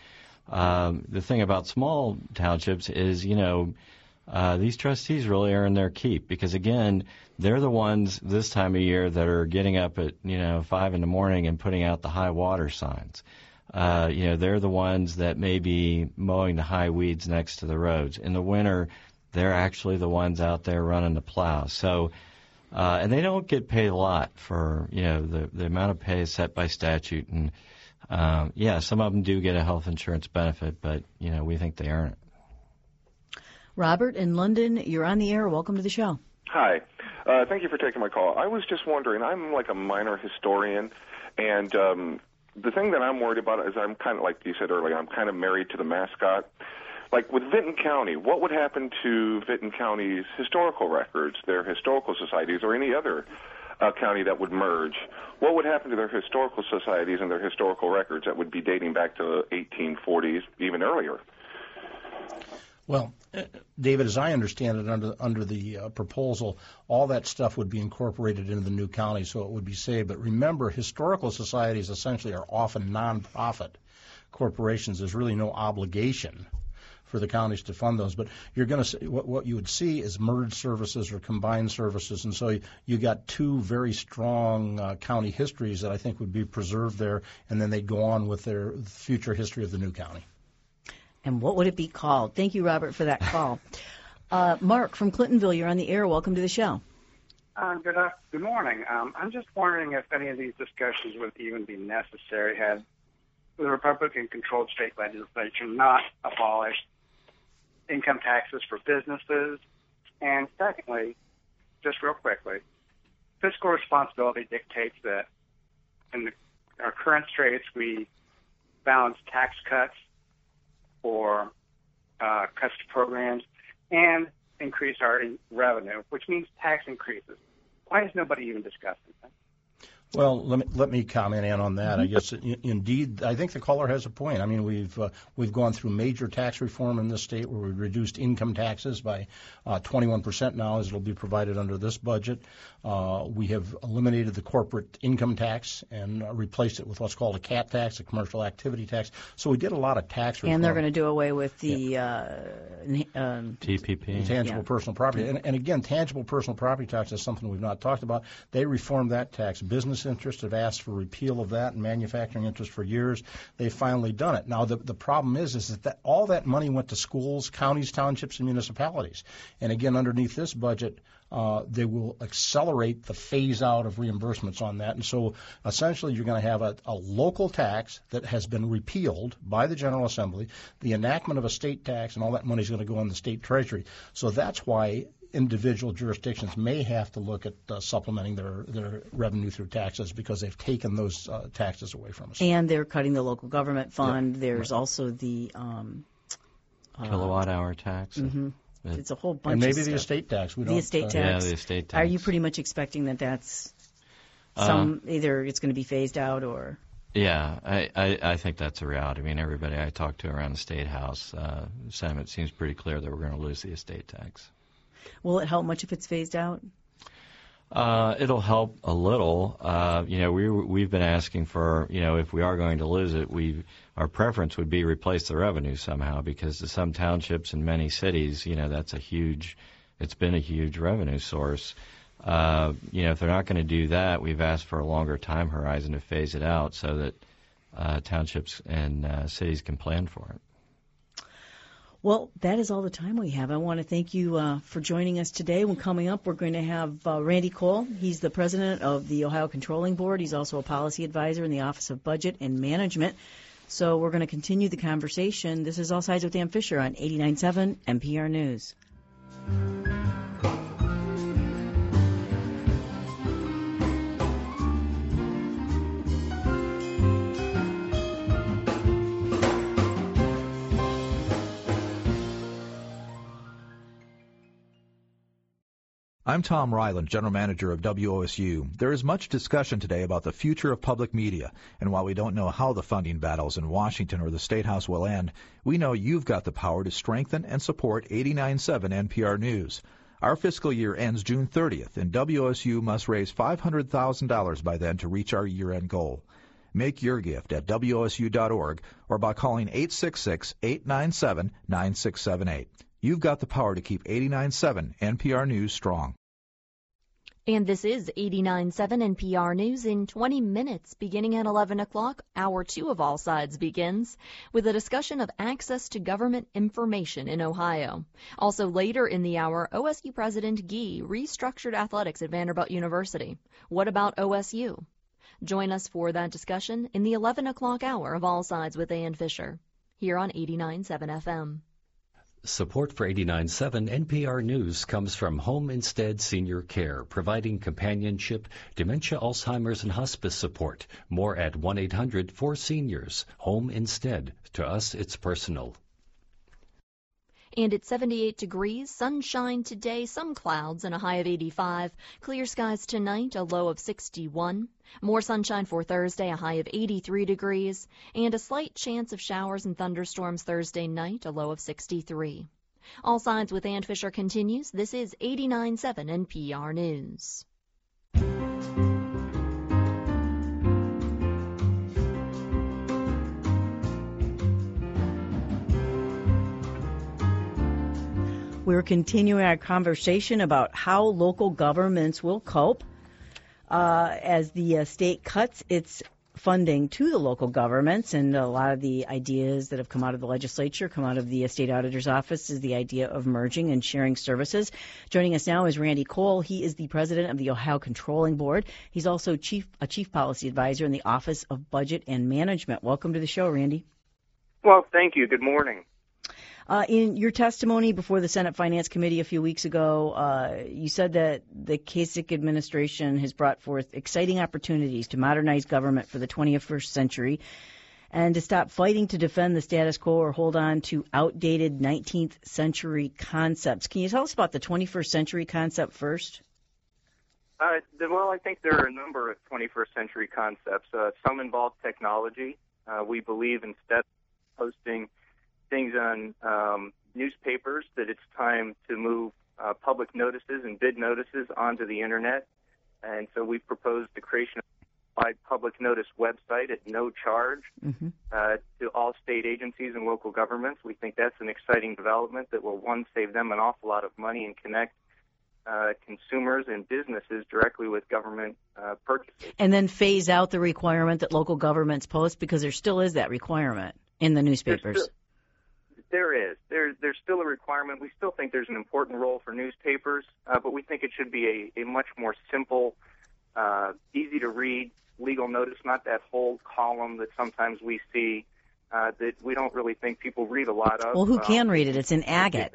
Speaker 2: Um, the thing about small townships is, you know, uh, these trustees really earn their keep because, again, they're the ones this time of year that are getting up at, you know, five in the morning and putting out the high water signs. Uh, you know, they're the ones that may be mowing the high weeds next to the roads. In the winter, they're actually the ones out there running the plow. So, uh, and they don't get paid a lot for, you know, the, the amount of pay is set by statute. And, um, yeah, some of them do get a health insurance benefit, but, you know, we think they earn it.
Speaker 1: Robert in London, you're on the air. Welcome to the show.
Speaker 7: Hi. Uh, thank you for taking my call. I was just wondering, I'm like a minor historian, and um, the thing that I'm worried about is I'm kind of, like you said earlier, I'm kind of married to the mascot. Like with Vinton County, what would happen to Vinton County's historical records, their historical societies, or any other uh, county that would merge? What would happen to their historical societies and their historical records that would be dating back to the eighteen forties, even earlier?
Speaker 3: Well, David, as I understand it, under under the uh, proposal, all that stuff would be incorporated into the new county, so it would be saved. But remember, historical societies essentially are often nonprofit corporations. There's really no obligation for the counties to fund those. But you're going to what, what you would see is merged services or combined services, and so you, you got two very strong uh, county histories that I think would be preserved there, and then they'd go on with their future history of the new county.
Speaker 1: And what would it be called? Thank you, Robert, for that call. uh, Mark from Clintonville, you're on the air. Welcome to the show.
Speaker 8: Uh, good, uh, good morning. Um, I'm just wondering if any of these discussions would even be necessary had the Republican-controlled state legislature not abolished income taxes for businesses. And secondly, just real quickly, fiscal responsibility dictates that in the, our current straits we balance tax cuts for uh, cuts to programs and increase our in revenue, which means tax increases. Why is nobody even discussing that?
Speaker 3: Well, let me let me comment in on that. I guess in, indeed, I think the caller has a point. I mean, we've uh, we've gone through major tax reform in this state where we reduced income taxes by uh, twenty-one percent now, as it'll be provided under this budget. Uh, we have eliminated the corporate income tax and uh, replaced it with what's called a C A T tax, a commercial activity tax. So we did a lot of tax reform.
Speaker 1: And they're going to do away with the
Speaker 3: yeah.
Speaker 1: uh, um,
Speaker 2: T P P.
Speaker 3: Tangible
Speaker 1: yeah.
Speaker 3: personal property. And, and again, tangible personal property tax is something we've not talked about. They reformed that tax. Business interests have asked for repeal of that, and manufacturing interests for years. They've finally done it. Now, the, the problem is, is that, that all that money went to schools, counties, townships, and municipalities. And again, underneath this budget, uh, they will accelerate the phase out of reimbursements on that. And so essentially you're going to have a, a local tax that has been repealed by the General Assembly, the enactment of a state tax, and all that money is going to go in the state treasury. So that's why individual jurisdictions may have to look at uh, supplementing their, their revenue through taxes because they've taken those uh, taxes away from us.
Speaker 1: And they're cutting the local government fund.
Speaker 3: Yep.
Speaker 1: There's
Speaker 3: Right.
Speaker 1: also the um, uh,
Speaker 2: Kilowatt hour tax.
Speaker 1: Mm-hmm.
Speaker 2: It,
Speaker 1: it's a whole bunch
Speaker 3: And maybe
Speaker 1: of
Speaker 3: the
Speaker 1: stuff.
Speaker 3: estate tax. We
Speaker 1: the
Speaker 3: don't,
Speaker 1: estate
Speaker 3: uh,
Speaker 1: tax.
Speaker 2: Yeah, the estate tax.
Speaker 1: Are you pretty much expecting that that's some uh, either it's going to be phased out or?
Speaker 2: Yeah, I, I, I think that's a reality. I mean, everybody I talked to around the State House, uh, sentiment seems pretty clear that we're going to lose the estate tax.
Speaker 1: Will it help much if it's phased out?
Speaker 2: Uh, it'll help a little. Uh, you know, we we've been asking for, you know, if we are going to lose it, we our preference would be replace the revenue somehow because to some townships and many cities, you know, that's a huge, it's been a huge revenue source. Uh, you know, if they're not going to do that, we've asked for a longer time horizon to phase it out so that uh, townships and uh, cities can plan for it.
Speaker 1: Well, that is all the time we have. I want to thank you uh, for joining us today. When coming up, we're going to have uh, Randy Cole. He's the president of the Ohio Controlling Board. He's also a policy advisor in the Office of Budget and Management. So we're going to continue the conversation. This is All Sides with Dan Fisher on eighty-nine point seven N P R News.
Speaker 9: I'm Tom Ryland, General Manager of W O S U. There is much discussion today about the future of public media, and while we don't know how the funding battles in Washington or the State House will end, we know you've got the power to strengthen and support eighty-nine point seven N P R News. Our fiscal year ends June thirtieth, and W O S U must raise five hundred thousand dollars by then to reach our year-end goal. Make your gift at W O S U dot org or by calling eight six six, eight nine seven, nine six seven eight. You've got the power to keep eighty-nine point seven N P R News strong.
Speaker 4: And this is eighty-nine point seven N P R News in twenty minutes. Beginning at eleven o'clock, Hour two of All Sides begins with a discussion of access to government information in Ohio. Also later in the hour, O S U President Gee restructured athletics at Vanderbilt University. What about O S U? Join us for that discussion in the eleven o'clock hour of All Sides with Ann Fisher, here on eighty-nine point seven F M.
Speaker 10: Support for eighty-nine point seven N P R News comes from Home Instead Senior Care, providing companionship, dementia, Alzheimer's, and hospice support. More at one eight hundred four seniors. Home Instead. To us, it's personal.
Speaker 4: And it's seventy-eight degrees, sunshine today, some clouds, and a high of eighty-five. Clear skies tonight, a low of sixty-one. More sunshine for Thursday, a high of eighty-three degrees. And a slight chance of showers and thunderstorms Thursday night, a low of sixty-three. All Sides with Ann Fisher continues. This is eighty-nine point seven N P R News.
Speaker 1: We're continuing our conversation about how local governments will cope uh, as the uh, state cuts its funding to the local governments. And a lot of the ideas that have come out of the legislature, come out of the uh, state auditor's office, is the idea of merging and sharing services. Joining us now is Randy Cole. He is the president of the Ohio Controlling Board. He's also chief a chief policy advisor in the Office of Budget and Management. Welcome to the show, Randy.
Speaker 11: Well, thank you. Good morning.
Speaker 1: Uh, in your testimony before the Senate Finance Committee a few weeks ago, uh, you said that the Kasich administration has brought forth exciting opportunities to modernize government for the twenty-first century and to stop fighting to defend the status quo or hold on to outdated nineteenth century concepts. Can you tell us about the twenty-first century concept first?
Speaker 11: Uh, well, I think there are a number of twenty-first century concepts. Uh, some involve technology. Uh, we believe instead of posting things on um, newspapers that it's time to move uh, public notices and bid notices onto the Internet. And so we've proposed the creation of a public notice website at no charge mm-hmm. uh, to all state agencies and local governments. We think that's an exciting development that will, one, save them an awful lot of money and connect uh, consumers and businesses directly with government uh, purchases.
Speaker 1: And then phase out the requirement that local governments post, because there still is that requirement in the newspapers.
Speaker 11: There is. There, there's still a requirement. We still think there's an important role for newspapers, uh, but we think it should be a, a much more simple, uh, easy-to-read legal notice, not that whole column that sometimes we see uh, that we don't really think people read a lot of.
Speaker 1: Well, who can
Speaker 11: um,
Speaker 1: read it? It's in agate.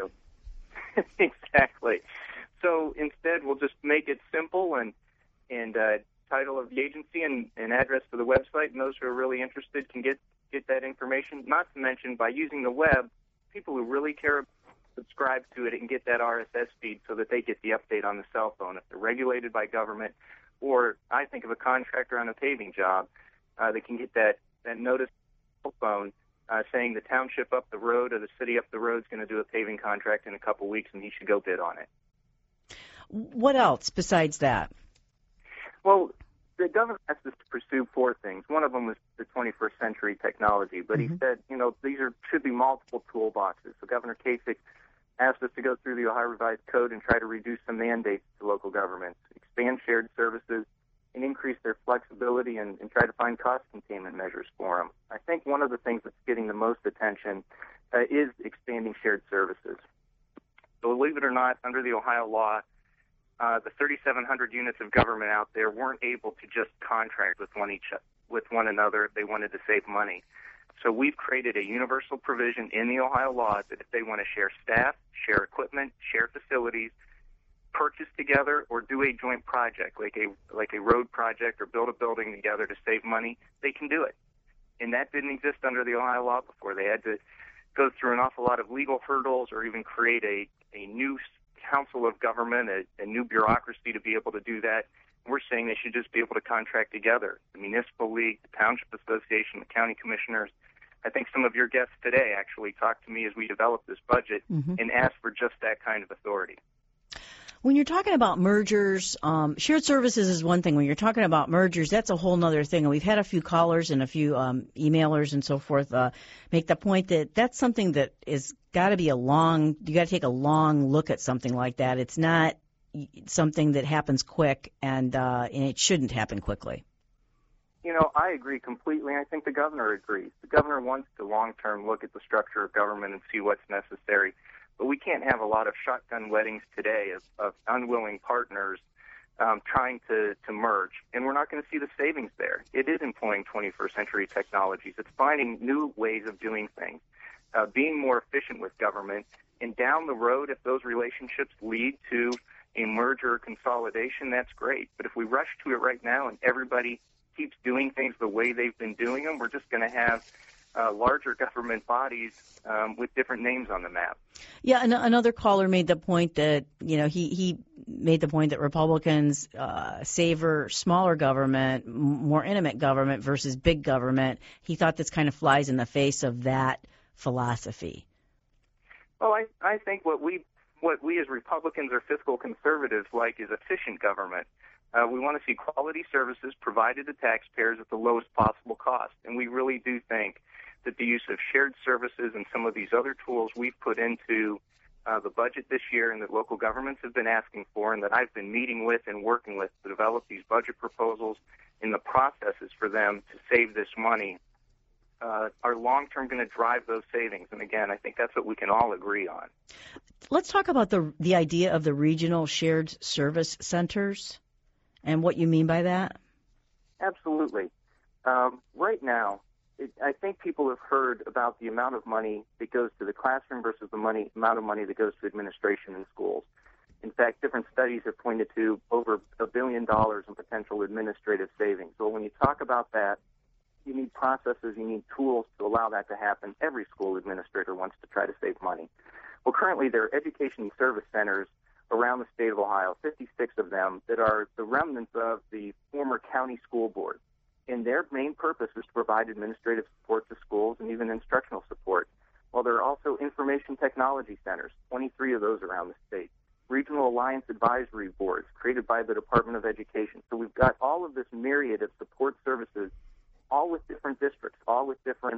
Speaker 11: Exactly. So instead, we'll just make it simple and, and uh, title of the agency and, and address for the website, and those who are really interested can get, get that information. Not to mention, by using the web, people who really care subscribe to it and get that R S S feed so that they get the update on the cell phone if they're regulated by government, or I think of a contractor on a paving job uh, that can get that, that notice on the cell phone uh, saying the township up the road or the city up the road is going to do a paving contract in a couple weeks and he should go bid on it.
Speaker 1: What else besides that?
Speaker 11: Well, the government has to pursue four things. One of them was the twenty-first century technology, but mm-hmm. he said, you know, these are should be multiple toolboxes. So Governor Kasich asked us to go through the Ohio Revised Code and try to reduce some mandates to local governments, expand shared services, and increase their flexibility and, and try to find cost containment measures for them. I think one of the things that's getting the most attention uh, is expanding shared services. So believe it or not, under the Ohio law, Uh, the thirty-seven hundred units of government out there weren't able to just contract with one each with one another if they wanted to save money. So we've created a universal provision in the Ohio law that if they want to share staff, share equipment, share facilities, purchase together, or do a joint project like a like a road project or build a building together to save money, they can do it. And that didn't exist under the Ohio law before. They had to go through an awful lot of legal hurdles or even create a, a new council of government, a, a new bureaucracy to be able to do that. We're saying they should just be able to contract together. The Municipal League, the Township Association, the county commissioners. I think some of your guests today actually talked to me as we developed this budget mm-hmm. and asked for just that kind of authority.
Speaker 1: When you're talking about mergers, um, shared services is one thing. When you're talking about mergers, that's a whole other thing. And we've had a few callers and a few um, emailers and so forth uh, make the point that that's something that is got to be a long, you got to take a long look at something like that. It's not something that happens quick, and, uh, and it shouldn't happen quickly.
Speaker 11: You know, I agree completely, and I think the governor agrees. The governor wants to long-term look at the structure of government and see what's necessary. But we can't have a lot of shotgun weddings today of, of unwilling partners um, trying to, to merge, and we're not going to see the savings there. It is employing twenty-first century technologies. It's finding new ways of doing things, uh, being more efficient with government, and down the road, if those relationships lead to a merger or consolidation, that's great. But if we rush to it right now and everybody keeps doing things the way they've been doing them, we're just going to have Uh, larger government bodies um, with different names on the map.
Speaker 1: Yeah, and another caller made the point that, you know, he, he made the point that Republicans uh, savor smaller government, more intimate government versus big government. He thought this kind of flies in the face of that philosophy.
Speaker 11: Well, I, I think what we what we as Republicans or fiscal conservatives like is efficient government. Uh, we want to see quality services provided to taxpayers at the lowest possible cost, and we really do think that the use of shared services and some of these other tools we've put into uh, the budget this year and that local governments have been asking for and that I've been meeting with and working with to develop these budget proposals and the processes for them to save this money uh, are long-term going to drive those savings. And again, I think that's what we can all agree on.
Speaker 1: Let's talk about the the idea of the regional shared service centers and what you mean by that.
Speaker 11: Absolutely. Um, right now, It, I think people have heard about the amount of money that goes to the classroom versus the money amount of money that goes to administration in schools. In fact, different studies have pointed to over a billion dollars in potential administrative savings. So when you talk about that, you need processes, you need tools to allow that to happen. Every school administrator wants to try to save money. Well, currently there are education service centers around the state of Ohio, fifty-six of them, that are the remnants of the former county school board. And their main purpose is to provide administrative support to schools and even instructional support. While there are also information technology centers, twenty-three of those around the state, regional alliance advisory boards created by the Department of Education. So we've got all of this myriad of support services, all with different districts, all with different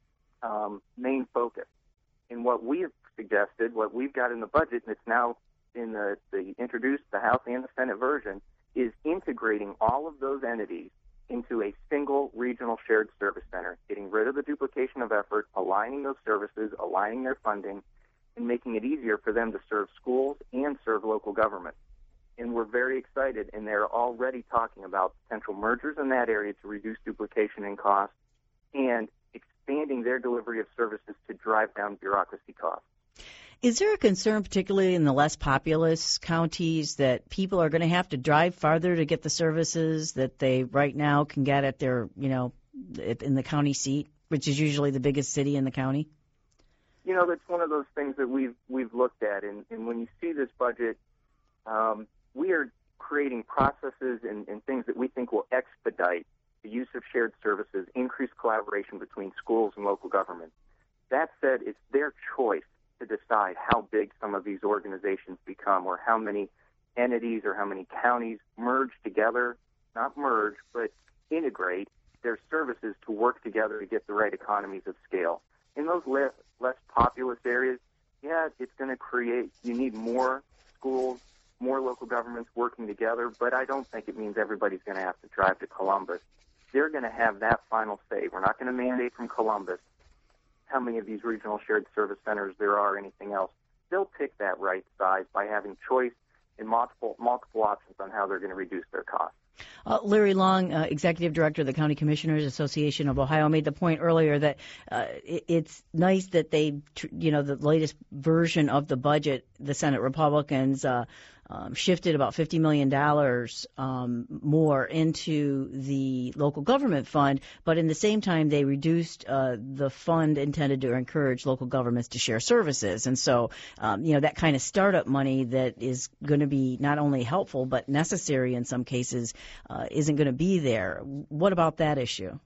Speaker 11: um, main focus. And what we have suggested, what we've got in the budget, and it's now in the, the introduced, the House and the Senate version, is integrating all of those entities into a single regional shared service center, getting rid of the duplication of effort, aligning those services, aligning their funding, and making it easier for them to serve schools and serve local government. And we're very excited, and they're already talking about potential mergers in that area to reduce duplication and cost and expanding their delivery of services to drive down bureaucracy costs.
Speaker 1: Is there a concern, particularly in the less populous counties, that people are going to have to drive farther to get the services that they right now can get at their, you know, in the county seat, which is usually the biggest city in the county?
Speaker 11: You know, that's one of those things that we've we've looked at, and, and when you see this budget, um, we are creating processes and, and things that we think will expedite the use of shared services, increase collaboration between schools and local government. That said, it's their choice to decide how big some of these organizations become or how many entities or how many counties merge together, not merge, but integrate their services to work together to get the right economies of scale. In those less, less populous areas, yeah, it's going to create, you need more schools, more local governments working together, but I don't think it means everybody's going to have to drive to Columbus. They're going to have that final say. We're not going to mandate from Columbus how many of these regional shared service centers there are or anything else. They'll pick that right size by having choice and multiple multiple options on how they're going to reduce their costs.
Speaker 1: Uh, Larry Long, uh, Executive Director of the County Commissioners Association of Ohio, made the point earlier that uh, it, it's nice that they, you know, the latest version of the budget, the Senate Republicans uh, um, shifted about fifty million dollars um, more into the local government fund, but in the same time they reduced uh, the fund intended to encourage local governments to share services. And so, um, you know, that kind of startup money that is going to be not only helpful but necessary in some cases uh, isn't going to be there. What about that issue?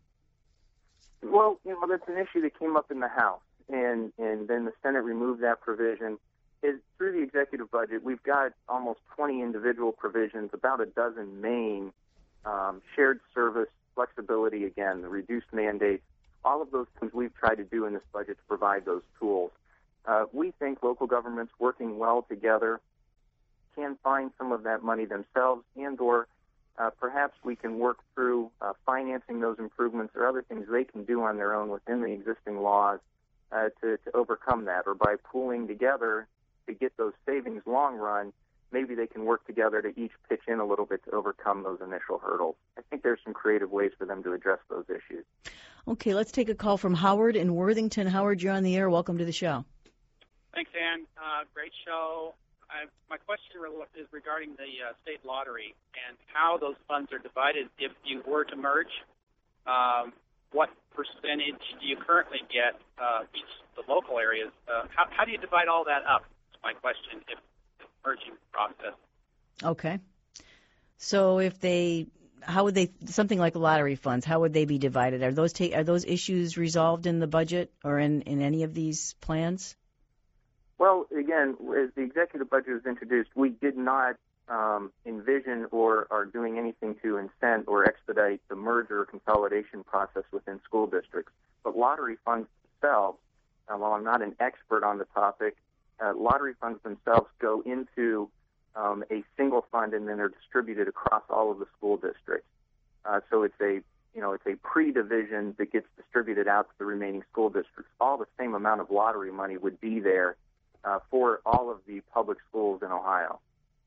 Speaker 11: Well, you know, that's an issue that came up in the House, and, and then the Senate removed that provision. is through the executive budget, we've got almost twenty individual provisions, about a dozen main um, shared service, flexibility, again, the reduced mandates, all of those things we've tried to do in this budget to provide those tools. Uh, we think local governments working well together can find some of that money themselves, and or uh, perhaps we can work through uh, financing those improvements or other things they can do on their own within the existing laws uh, to, to overcome that, or by pooling together to get those savings long run, maybe they can work together to each pitch in a little bit to overcome those initial hurdles. I think there's some creative ways for them to address those issues.
Speaker 1: Okay, let's take a call from Howard in Worthington. Howard, you're on the air. Welcome to the show.
Speaker 12: Thanks, Ann. Uh, great show. I, my question is regarding the uh, state lottery and how those funds are divided if you were to merge. Um, what percentage do you currently get uh, each of the local areas? Uh, how, how do you divide all that up? That's my question, if the merging process.
Speaker 1: Okay. So if they, how would they, something like lottery funds, how would they be divided? Are those ta- are those issues resolved in the budget or in, in any of these plans?
Speaker 11: Well, again, as the executive budget was introduced, we did not um, envision or are doing anything to incent or expedite the merger or consolidation process within school districts. But lottery funds themselves, uh, while I'm not an expert on the topic, uh, lottery funds themselves go into um, a single fund and then are distributed across all of the school districts. Uh, so it's a you know, it's a pre-division that gets distributed out to the remaining school districts. All the same amount of lottery money would be there Uh, for all of the public schools in Ohio.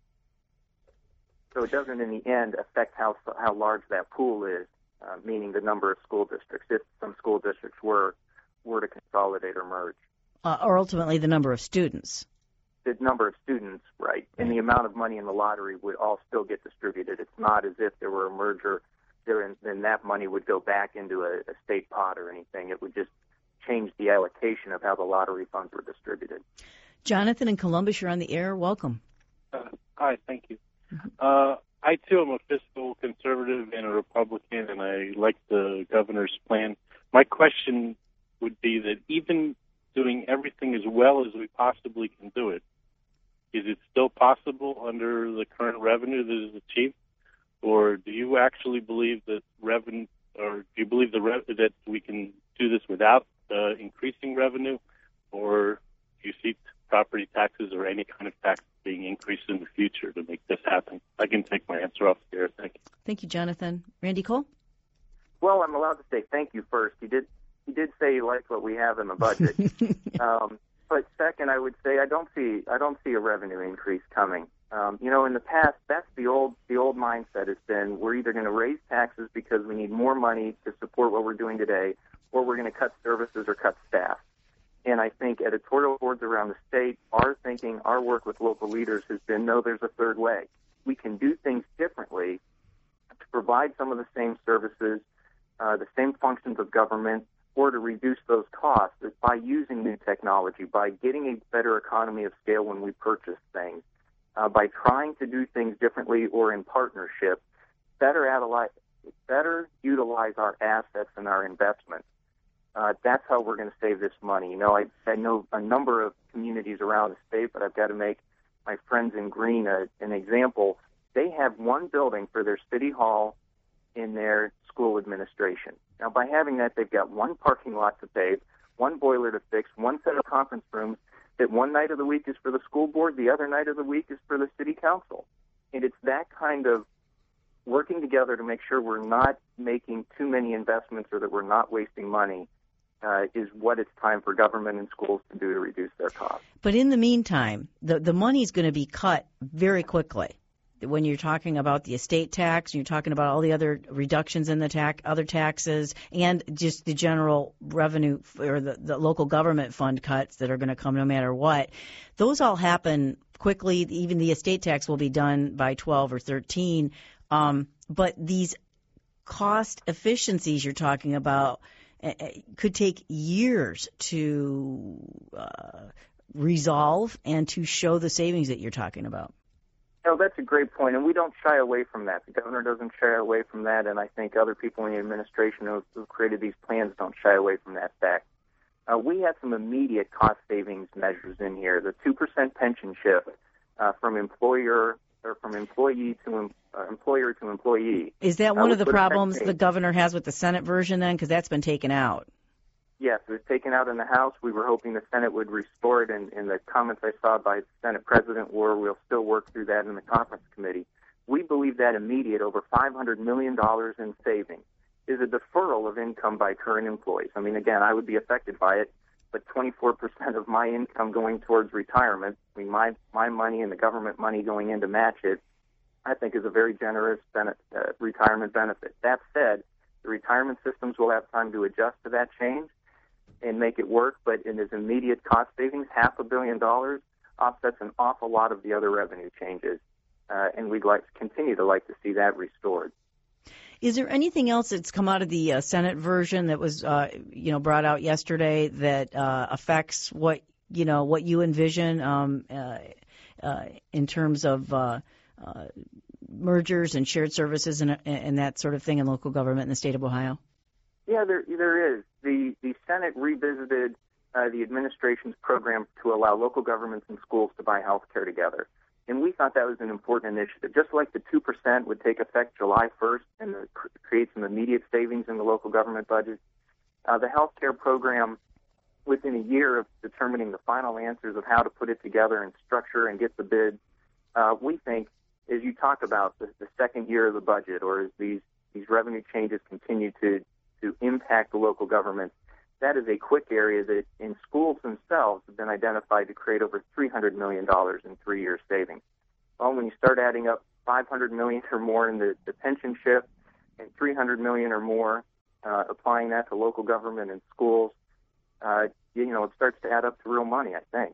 Speaker 11: So it doesn't, in the end, affect how how large that pool is, uh, meaning the number of school districts, if some school districts were were to consolidate or merge.
Speaker 1: Uh, or ultimately the number of students.
Speaker 11: The number of students, right, and the amount of money in the lottery would all still get distributed. It's not as if there were a merger, there, then that money would go back into a, a state pot or anything. It would just change the allocation of how the lottery funds were distributed.
Speaker 1: Jonathan in Columbus, you're on the air. Welcome.
Speaker 13: Uh, hi, thank you. Uh, I, too, am a fiscal conservative and a Republican, and I like the governor's plan. My question would be that even doing everything as well as we possibly can do it, is it still possible under the current revenue that is achieved? Or do you actually believe that revenue, or do you believe the rev- that we can do this without uh, increasing revenue? Or do you see property taxes or any kind of tax being increased in the future to make this happen? I can take my answer off the air. Thank you.
Speaker 1: Thank you, Jonathan. Randy Cole?
Speaker 11: Well, I'm allowed to say thank you first. He did he did say he liked what we have in the budget. um, but second, I would say I don't see I don't see a revenue increase coming. Um, you know, in the past, that's the old the old mindset has been we're either going to raise taxes because we need more money to support what we're doing today, or we're going to cut services or cut staff. And I think editorial boards around the state, our thinking, our work with local leaders has been, no, there's a third way. We can do things differently to provide some of the same services, uh, the same functions of government, or to reduce those costs by using new technology, by getting a better economy of scale when we purchase things, uh, by trying to do things differently or in partnership, better, analyze, better utilize our assets and our investments. Uh, that's how we're going to save this money. You know, I, I know a number of communities around the state, but I've got to make my friends in Green a, an example. They have one building for their city hall in their school administration. Now, by having that, they've got one parking lot to pave, one boiler to fix, one set of conference rooms that one night of the week is for the school board, the other night of the week is for the city council. And it's that kind of working together to make sure we're not making too many investments or that we're not wasting money Uh, is what it's time for government and schools to do to reduce their costs.
Speaker 1: But in the meantime, the, the money's going to be cut very quickly. When you're talking about the estate tax, you're talking about all the other reductions in the tax, other taxes, and just the general revenue or the, the local government fund cuts that are going to come no matter what. Those all happen quickly. Even the estate tax will be done by twelve or thirteen. Um, but these cost efficiencies you're talking about could take years to uh, resolve and to show the savings that you're talking about.
Speaker 11: No, that's a great point, and we don't shy away from that. The governor doesn't shy away from that, and I think other people in the administration who have created these plans don't shy away from that fact. Uh, we had some immediate cost savings measures in here. The two percent pension shift uh, from employer or from employee to em, uh, employer to employee.
Speaker 1: Is that one
Speaker 11: uh,
Speaker 1: of the problems the governor has with the Senate version then? Because that's been taken out.
Speaker 11: Yes, it was taken out in the House. We were hoping the Senate would restore it, and, and the comments I saw by the Senate President were we'll still work through that in the conference committee. We believe that immediate, over five hundred million dollars in savings, is a deferral of income by current employees. I mean, again, I would be affected by it, but twenty-four percent of my income going towards retirement, I mean, my, my money and the government money going in to match it, I think is a very generous benefit, uh, retirement benefit. That said, the retirement systems will have time to adjust to that change and make it work, but in its immediate cost savings, half a billion dollars offsets an awful lot of the other revenue changes, uh, and we'd like to continue to like to see that restored.
Speaker 1: Is there anything else that's come out of the uh, Senate version that was, uh, you know, brought out yesterday that uh, affects what you know what you envision um, uh, uh, in terms of uh, uh, mergers and shared services and, and that sort of thing in local government in the state of Ohio?
Speaker 11: Yeah, there there is. The the Senate revisited uh, the administration's program to allow local governments and schools to buy health care together. And we thought that was an important initiative. Just like the two percent would take effect July first and cr- create some immediate savings in the local government budget, uh, the health care program, within a year of determining the final answers of how to put it together and structure and get the bid, uh, we think, as you talk about the, the second year of the budget, or as these, these revenue changes continue to, to impact the local government, that is a quick area that in schools themselves have been identified to create over three hundred million dollars in three year savings. Well, when you start adding up five hundred million dollars or more in the, the pension shift and three hundred million dollars or more, uh, applying that to local government and schools, uh, you know, it starts to add up to real money, I think.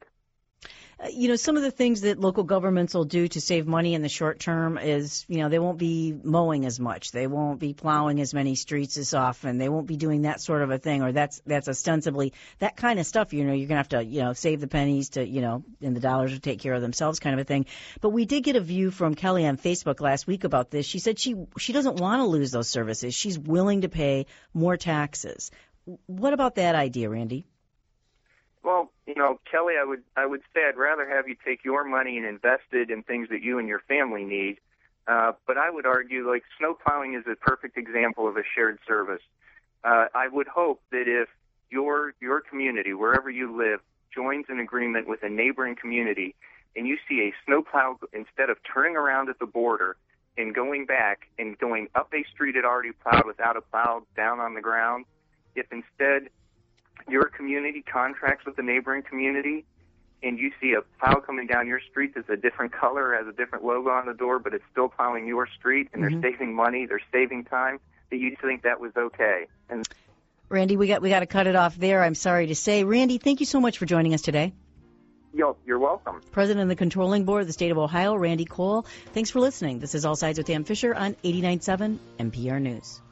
Speaker 1: Uh, you know, some of the things that local governments will do to save money in the short term is, you know, they won't be mowing as much. They won't be plowing as many streets as often. They won't be doing that sort of a thing, or that's that's ostensibly that kind of stuff. You know, you're going to have to, you know, save the pennies to, you know, and the dollars to take care of themselves kind of a thing. But we did get a view from Kelly on Facebook last week about this. She said she she doesn't want to lose those services. She's willing to pay more taxes. What about that idea, Randy?
Speaker 11: Well, you know, Kelly, I would I would say I'd rather have you take your money and invest it in things that you and your family need. Uh, but I would argue, like, snow plowing is a perfect example of a shared service. Uh, I would hope that if your your community, wherever you live, joins an agreement with a neighboring community, and you see a snow plow, instead of turning around at the border and going back and going up a street it already plowed without a plow down on the ground, if instead your community contracts with the neighboring community and you see a plow coming down your street that's a different color, has a different logo on the door, but it's still plowing your street, and mm-hmm. they're saving money, they're saving time, that you think that was okay. And
Speaker 1: Randy, we got we got to cut it off there, I'm sorry to say. Randy, thank you so much for joining us today.
Speaker 11: Yo, you're welcome.
Speaker 1: President of the Controlling Board of the State of Ohio, Randy Cole. Thanks for listening. This is All Sides with Dan Fisher on eighty-nine point seven N P R News.